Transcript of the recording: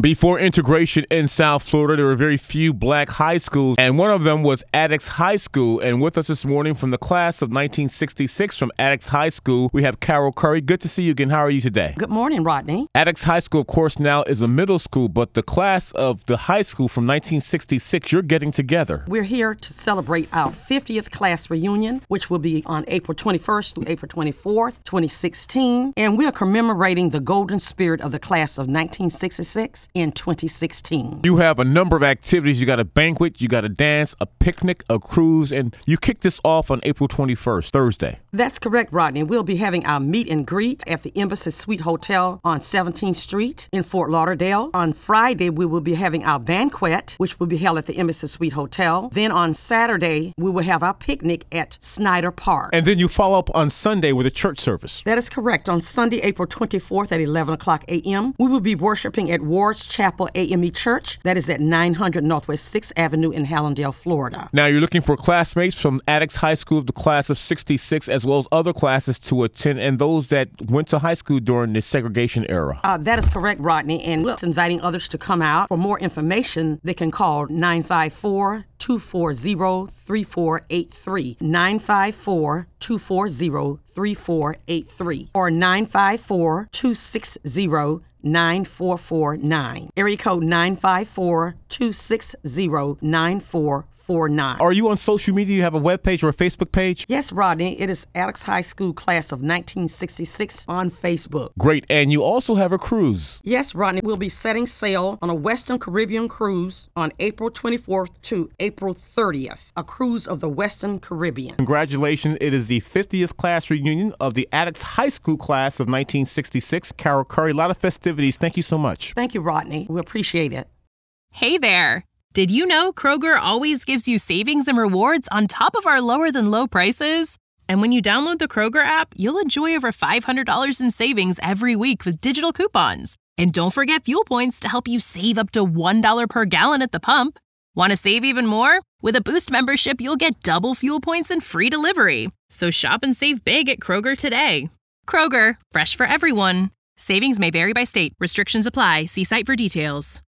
Before integration in South Florida, there were very few black high schools, and one of them was Attucks High School. And with us this morning from the class of 1966 from Attucks High School, we have Carol Curry. Good to see you again. How are you today? Good morning, Rodney. Attucks High School, of course, now is a middle school, but the class of the high school from 1966, you're getting together. We're here to celebrate our 50th class reunion, which will be on April 21st through April 24th, 2016. And we are commemorating the golden spirit of the class of 1966 in 2016. You have a number of activities. You got a banquet, you got a dance, a picnic, a cruise, and you kick this off on April 21st, Thursday. That's correct, Rodney. We'll be having our meet and greet at the Embassy Suite Hotel on 17th Street in Fort Lauderdale. On Friday, we will be having our banquet, which will be held at the Embassy Suite Hotel. Then on Saturday, we will have our picnic at Snyder Park. And then you follow up on Sunday with a church service. That is correct. On Sunday, April 24th at 11 o'clock a.m., we will be worshiping at Ward's Chapel AME Church. That is at 900 Northwest 6th Avenue in Hallandale, Florida. Now, you're looking for classmates from Attucks High School, the class of 66, as well as other classes to attend, and those that went to high school during the segregation era. That is correct, Rodney, and we're inviting others to come out. For more information, they can call 954-240-3483, 954-240-3483, or 954-260-9449. Area code 954-260-9449. Are you on social media? You have a webpage or a Facebook page? Yes, Rodney. It is Attucks High School class of 1966 on Facebook. Great. And you also have a cruise. Yes, Rodney. We'll be setting sail on a Western Caribbean cruise on April 24th to April 30th, a cruise of the Western Caribbean. Congratulations. It is the 50th class reunion of the Attucks High School class of 1966. Carol Curry, a lot of festivities. Thank you so much. Thank you, Rodney. We appreciate it. Hey there. Did you know Kroger always gives you savings and rewards on top of our lower-than-low prices? And when you download the Kroger app, you'll enjoy over $500 in savings every week with digital coupons. And don't forget fuel points to help you save up to $1 per gallon at the pump. Want to save even more? With a Boost membership, you'll get double fuel points and free delivery. So shop and save big at Kroger today. Kroger, fresh for everyone. Savings may vary by state. Restrictions apply. See site for details.